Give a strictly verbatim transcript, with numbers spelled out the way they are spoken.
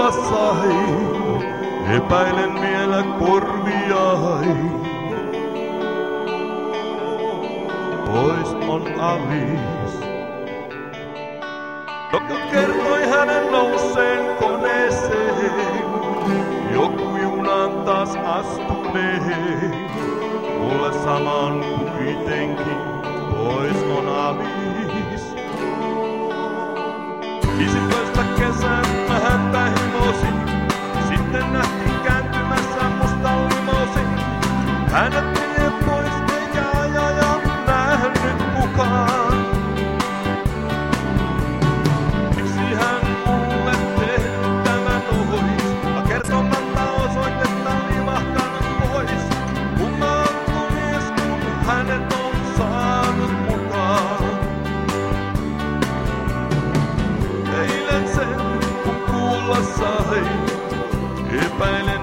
kuulla sain, epäilen vielä korviai. Pois on Alice, joku kertoi hänen nouseen koneeseen, joku junaan taas astuneen. Mulle saman kuitenkin, pois on Alice. viisitoista kesän mä häntä himosin, sitten nähtiin kääntymässä musta limosin. Hänet vie pois eikä ajaja nähnyt kukaan. Miksi hän mulle tehnyt tämän ois? Mä kertomatta osoitetta livahtanut pois. Kumma on mies kun hänet on saanut mukaan. Eilen sen kun kuulla sain, epäilen